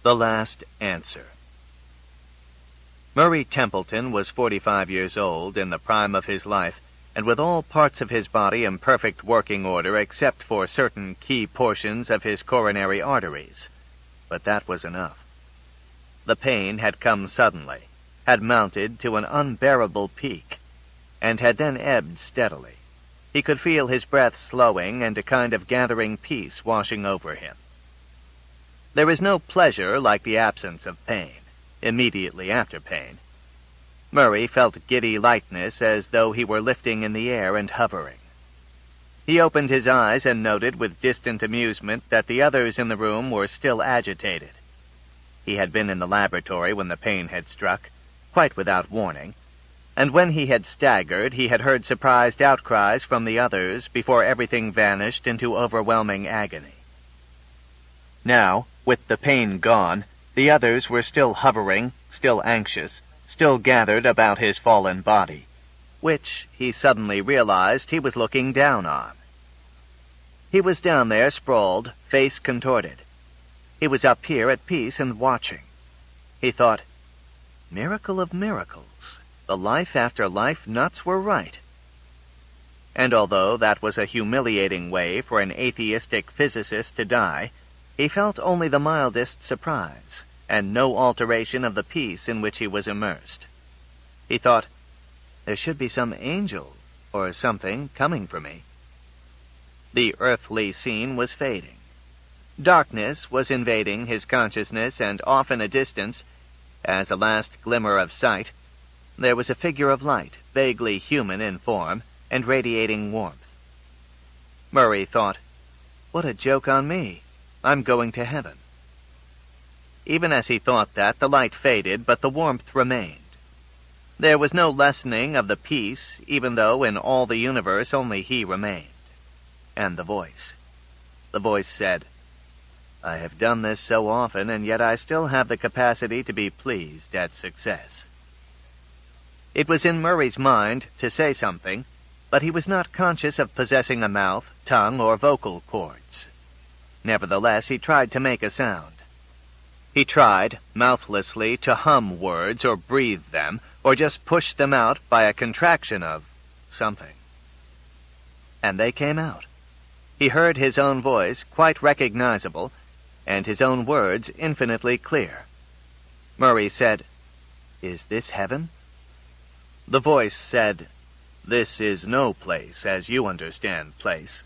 The Last Answer. Murray Templeton was 45 years old, in the prime of his life, and with all parts of his body in perfect working order except for certain key portions of his coronary arteries. But that was enough. The pain had come suddenly, had mounted to an unbearable peak, and had then ebbed steadily. He could feel his breath slowing and a kind of gathering peace washing over him. There is no pleasure like the absence of pain, immediately after pain. Murray felt giddy lightness as though he were lifting in the air and hovering. He opened his eyes and noted with distant amusement that the others in the room were still agitated. He had been in the laboratory when the pain had struck, quite without warning, and when he had staggered, he had heard surprised outcries from the others before everything vanished into overwhelming agony. Now, with the pain gone, the others were still hovering, still anxious, still gathered about his fallen body, which, he suddenly realized, he was looking down on. He was down there sprawled, face contorted. He was up here at peace and watching. He thought, miracle of miracles, the life-after-life nuts were right. And although that was a humiliating way for an atheistic physicist to die, he felt only the mildest surprise, and no alteration of the peace in which he was immersed. He thought, there should be some angel or something coming for me. The earthly scene was fading. Darkness was invading his consciousness, and off in a distance, as a last glimmer of sight, there was a figure of light, vaguely human in form, and radiating warmth. Murray thought, what a joke on me. I'm going to heaven. Even as he thought that, the light faded, but the warmth remained. There was no lessening of the peace, even though in all the universe only he remained. And the voice. The voice said, I have done this so often, and yet I still have the capacity to be pleased at success. It was in Murray's mind to say something, but he was not conscious of possessing a mouth, tongue, or vocal cords. Nevertheless, he tried to make a sound. He tried, mouthlessly, to hum words or breathe them, or just push them out by a contraction of something. And they came out. He heard his own voice, quite recognizable, and his own words infinitely clear. Murray said, Is this heaven? The voice said, This is no place, as you understand place.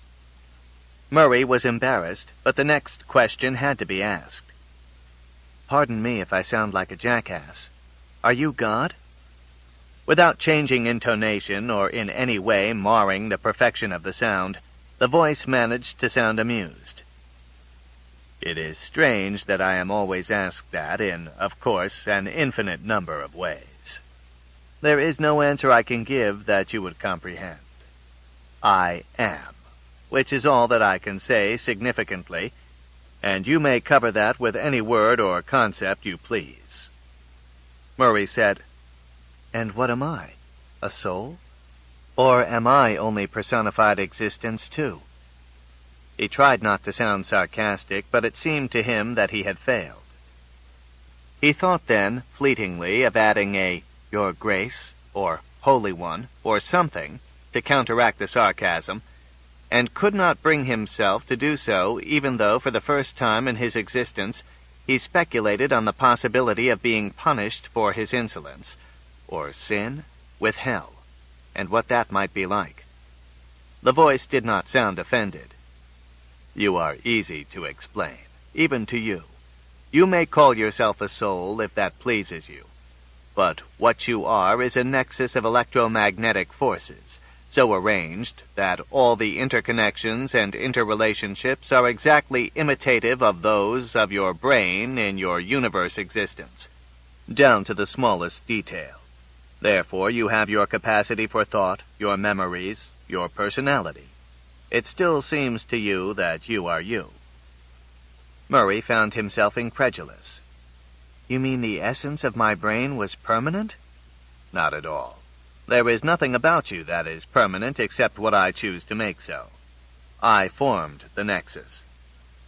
Murray was embarrassed, but the next question had to be asked. Pardon me if I sound like a jackass. Are you God? Without changing intonation or in any way marring the perfection of the sound, the voice managed to sound amused. It is strange that I am always asked that in, of course, an infinite number of ways. There is no answer I can give that you would comprehend. I am, which is all that I can say significantly, and you may cover that with any word or concept you please. Murray said, And what am I? A soul? Or am I only personified existence too? He tried not to sound sarcastic, but it seemed to him that he had failed. He thought then, fleetingly, of adding a Your Grace, or Holy One, or something, to counteract the sarcasm, and could not bring himself to do so, even though for the first time in his existence he speculated on the possibility of being punished for his insolence, or sin, with hell, and what that might be like. The voice did not sound offended. You are easy to explain, even to you. You may call yourself a soul if that pleases you, but what you are is a nexus of electromagnetic forces, so arranged that all the interconnections and interrelationships are exactly imitative of those of your brain in your universe existence, down to the smallest detail. Therefore, you have your capacity for thought, your memories, your personality. It still seems to you that you are you. Murray found himself incredulous. You mean the essence of my brain was permanent? Not at all. There is nothing about you that is permanent except what I choose to make so. I formed the nexus.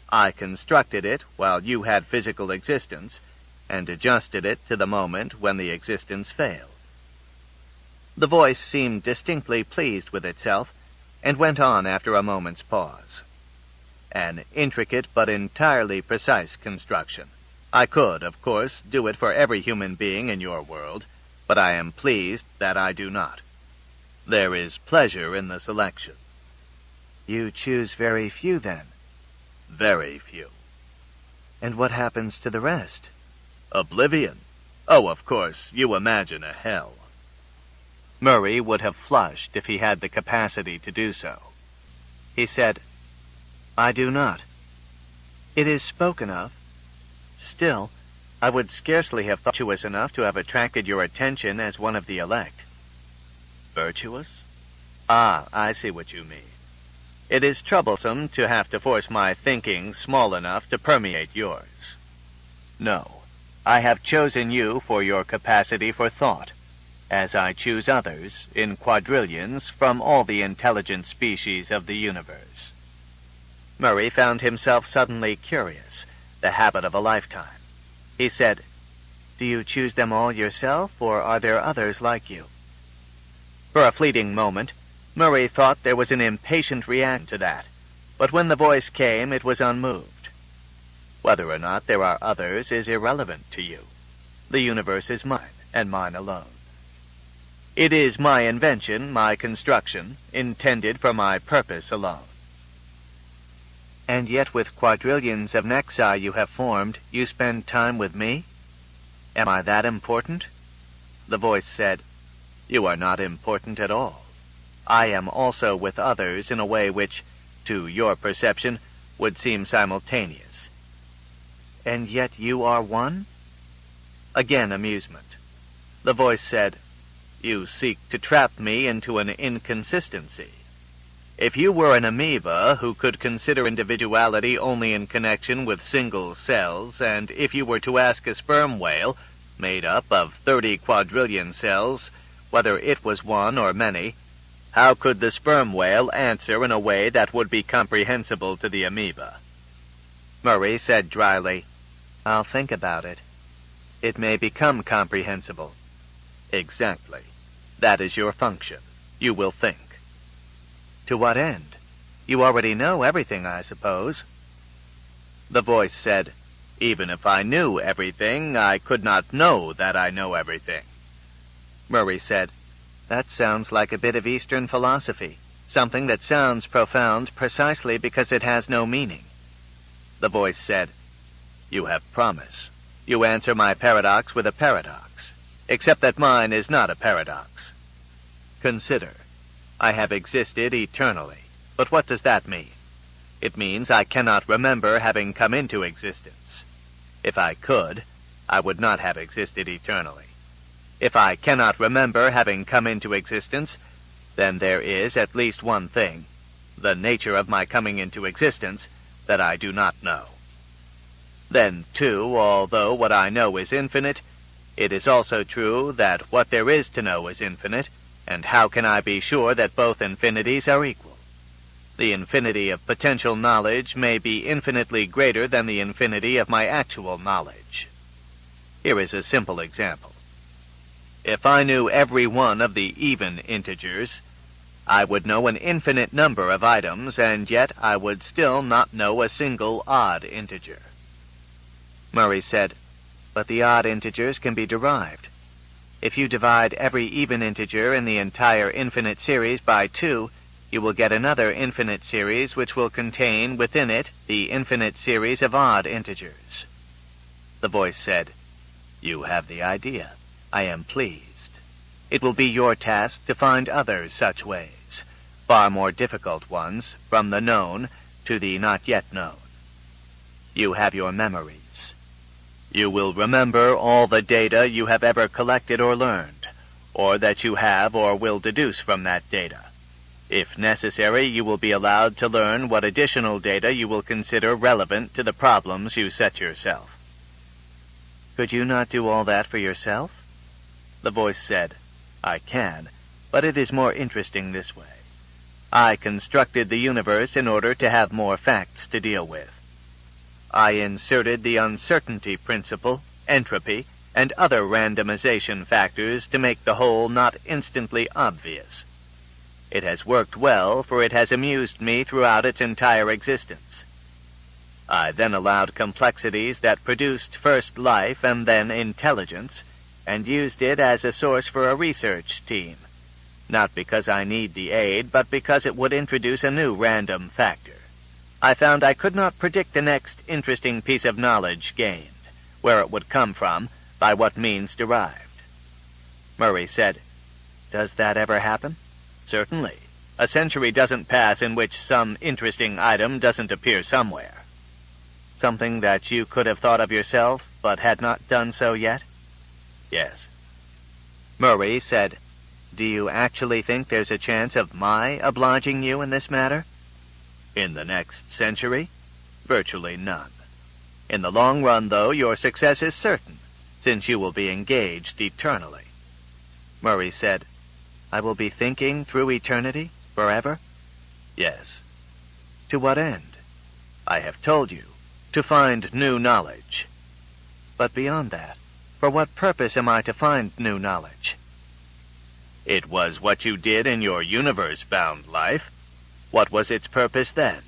I constructed it while you had physical existence, and adjusted it to the moment when the existence failed. The voice seemed distinctly pleased with itself, and went on after a moment's pause. An intricate but entirely precise construction. I could, of course, do it for every human being in your world, but I am pleased that I do not. There is pleasure in the selection. You choose very few, then? Very few. And what happens to the rest? Oblivion. Oh, of course, you imagine a hell. Murray would have flushed if he had the capacity to do so. He said, I do not. It is spoken of. Still, I would scarcely have thought virtuous enough to have attracted your attention as one of the elect. Virtuous? Ah, I see what you mean. It is troublesome to have to force my thinking small enough to permeate yours. No, I have chosen you for your capacity for thought, as I choose others, in quadrillions, from all the intelligent species of the universe. Murray found himself suddenly curious, the habit of a lifetime. He said, Do you choose them all yourself, or are there others like you? For a fleeting moment, Murray thought there was an impatient reaction to that, but when the voice came, it was unmoved. Whether or not there are others is irrelevant to you. The universe is mine, and mine alone. It is my invention, my construction, intended for my purpose alone. And yet with quadrillions of nexi you have formed, you spend time with me? Am I that important? The voice said, You are not important at all. I am also with others in a way which, to your perception, would seem simultaneous. And yet you are one? Again amusement. The voice said, You seek to trap me into an inconsistency. If you were an amoeba who could consider individuality only in connection with single cells, and if you were to ask a sperm whale, made up of 30 quadrillion cells, whether it was one or many, how could the sperm whale answer in a way that would be comprehensible to the amoeba? Murray said dryly, I'll think about it. It may become comprehensible. Exactly. That is your function. You will think. To what end? You already know everything, I suppose. The voice said, Even if I knew everything, I could not know that I know everything. Murray said, That sounds like a bit of Eastern philosophy, something that sounds profound precisely because it has no meaning. The voice said, You have promise. You answer my paradox with a paradox, except that mine is not a paradox. Consider. I have existed eternally. But what does that mean? It means I cannot remember having come into existence. If I could, I would not have existed eternally. If I cannot remember having come into existence, then there is at least one thing, the nature of my coming into existence, that I do not know. Then, too, although what I know is infinite, it is also true that what there is to know is infinite, and how can I be sure that both infinities are equal? The infinity of potential knowledge may be infinitely greater than the infinity of my actual knowledge. Here is a simple example. If I knew every one of the even integers, I would know an infinite number of items, and yet I would still not know a single odd integer. Murray said, But the odd integers can be derived. If you divide every even integer in the entire infinite series by 2, you will get another infinite series which will contain within it the infinite series of odd integers. The voice said, You have the idea. I am pleased. It will be your task to find other such ways, far more difficult ones, from the known to the not yet known. You have your memories. You will remember all the data you have ever collected or learned, or that you have or will deduce from that data. If necessary, you will be allowed to learn what additional data you will consider relevant to the problems you set yourself. Could you not do all that for yourself? The voice said, I can, but it is more interesting this way. I constructed the universe in order to have more facts to deal with. I inserted the uncertainty principle, entropy, and other randomization factors to make the whole not instantly obvious. It has worked well, for it has amused me throughout its entire existence. I then allowed complexities that produced first life and then intelligence, and used it as a source for a research team, not because I need the aid, but because it would introduce a new random factor. I found I could not predict the next interesting piece of knowledge gained, where it would come from, by what means derived. Murray said, "Does that ever happen?" "Certainly. A century doesn't pass in which some interesting item doesn't appear somewhere." "Something that you could have thought of yourself, but had not done so yet?" "Yes." Murray said, "Do you actually think there's a chance of my obliging you in this matter?" "In the next century? Virtually none. In the long run, though, your success is certain, since you will be engaged eternally." Murray said, "I will be thinking through eternity, forever?" "Yes." "To what end?" "I have told you, to find new knowledge." "But beyond that, for what purpose am I to find new knowledge?" "It was what you did in your universe-bound life. What was its purpose then?"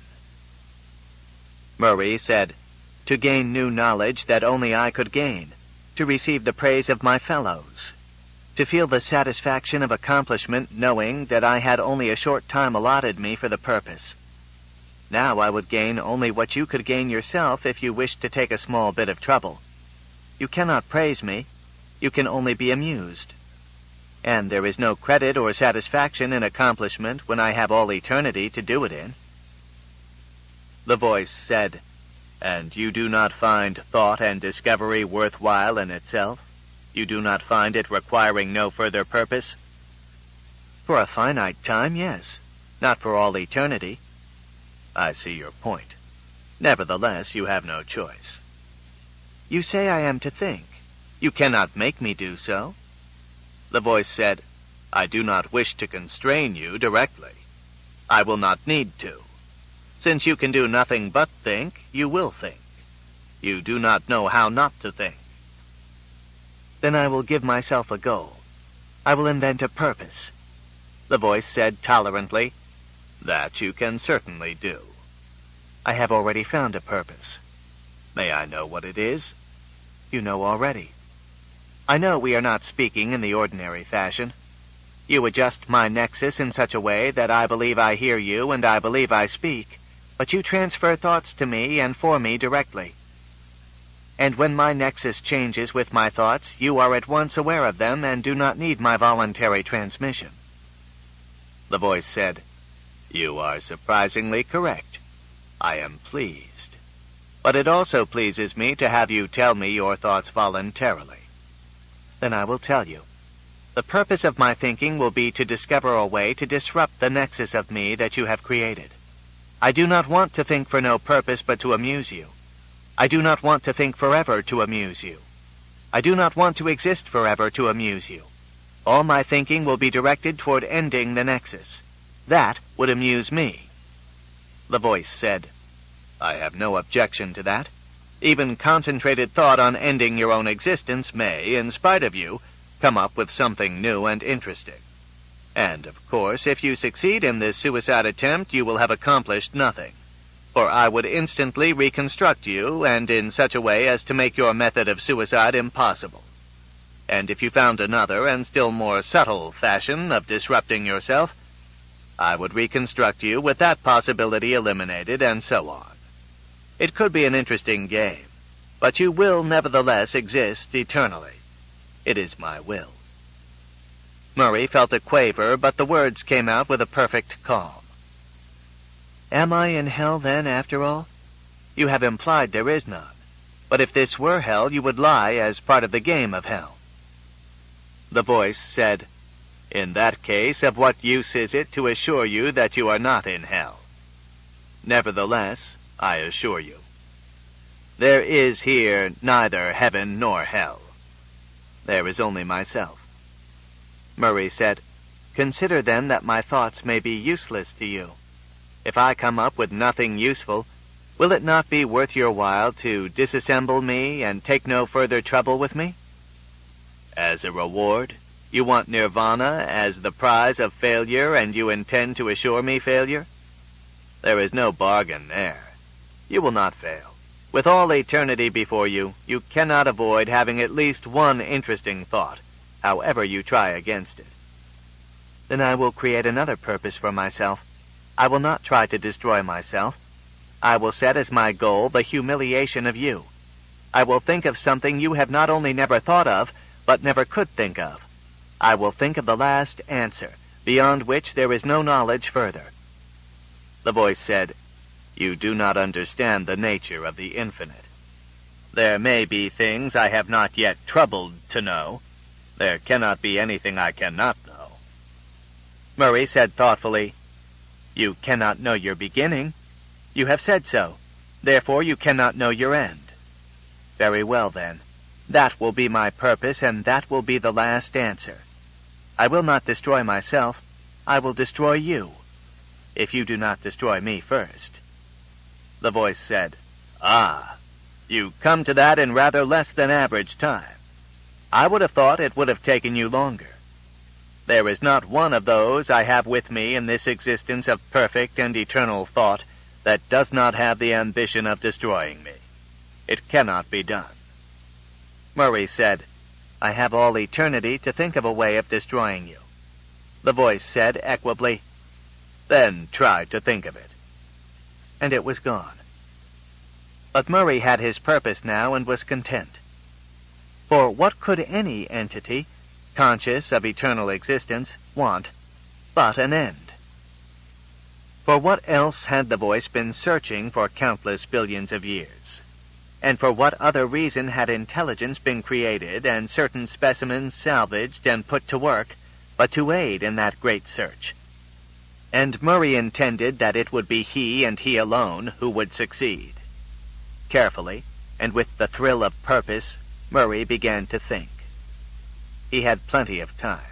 Murray said, "To gain new knowledge that only I could gain, to receive the praise of my fellows, to feel the satisfaction of accomplishment knowing that I had only a short time allotted me for the purpose. Now I would gain only what you could gain yourself if you wished to take a small bit of trouble. You cannot praise me. You can only be amused. And there is no credit or satisfaction in accomplishment when I have all eternity to do it in." The voice said, "And you do not find thought and discovery worthwhile in itself? You do not find it requiring no further purpose?" "For a finite time, yes. Not for all eternity." "I see your point. Nevertheless, you have no choice." "You say I am to think. You cannot make me do so." The voice said, "I do not wish to constrain you directly. I will not need to. Since you can do nothing but think, you will think. You do not know how not to think." "Then I will give myself a goal. I will invent a purpose." The voice said tolerantly, "That you can certainly do." "I have already found a purpose." "May I know what it is?" "You know already." "I know we are not speaking in the ordinary fashion. You adjust my nexus in such a way that I believe I hear you and I believe I speak, but you transfer thoughts to me and for me directly. And when my nexus changes with my thoughts, you are at once aware of them and do not need my voluntary transmission." The voice said, "You are surprisingly correct. I am pleased. But it also pleases me to have you tell me your thoughts voluntarily." "Then I will tell you. The purpose of my thinking will be to discover a way to disrupt the nexus of me that you have created. I do not want to think for no purpose but to amuse you. I do not want to think forever to amuse you. I do not want to exist forever to amuse you. All my thinking will be directed toward ending the nexus. That would amuse me." The voice said, "I have no objection to that. Even concentrated thought on ending your own existence may, in spite of you, come up with something new and interesting. And, of course, if you succeed in this suicide attempt, you will have accomplished nothing. For I would instantly reconstruct you, and in such a way as to make your method of suicide impossible. And if you found another and still more subtle fashion of disrupting yourself, I would reconstruct you with that possibility eliminated, and so on. It could be an interesting game, but you will nevertheless exist eternally. It is my will." Murray felt a quaver, but the words came out with a perfect calm. "Am I in hell, then, after all? You have implied there is none. But if this were hell, you would lie as part of the game of hell." The voice said, "In that case, of what use is it to assure you that you are not in hell? Nevertheless, I assure you, there is here neither heaven nor hell. There is only myself." Murray said, "Consider then that my thoughts may be useless to you. If I come up with nothing useful, Will it not be worth your while to disassemble me and take no further trouble with me? As a reward, you want nirvana as the prize of failure, and you intend to assure me failure? There is no bargain there. You will not fail. With all eternity before you, you cannot avoid having at least one interesting thought, however you try against it. Then I will create another purpose for myself. I will not try to destroy myself. I will set as my goal the humiliation of you. I will think of something you have not only never thought of, but never could think of. I will think of the last answer, beyond which there is no knowledge further. The voice said, You do not understand the nature of the infinite. There may be things I have not yet troubled to know. There cannot be anything I cannot know. Murray said thoughtfully, You cannot know your beginning. You have said so. Therefore you cannot know your end. Very well, then. That will be my purpose, and that will be the last answer. I will not destroy myself. I will destroy you, if you do not destroy me first. The voice said, Ah, you come to that in rather less than average time. I would have thought it would have taken you longer. There is not one of those I have with me in this existence of perfect and eternal thought that does not have the ambition of destroying me. It cannot be done. Murray said, I have all eternity to think of a way of destroying you. The voice said equably, Then try to think of it. And it was gone. But Murray had his purpose now and was content. For what could any entity, conscious of eternal existence, want but an end? For what else had the voice been searching for countless billions of years? And for what other reason had intelligence been created and certain specimens salvaged and put to work but to aid in that great search? And Murray intended that it would be he and he alone who would succeed. Carefully, and with the thrill of purpose, Murray began to think. He had plenty of time.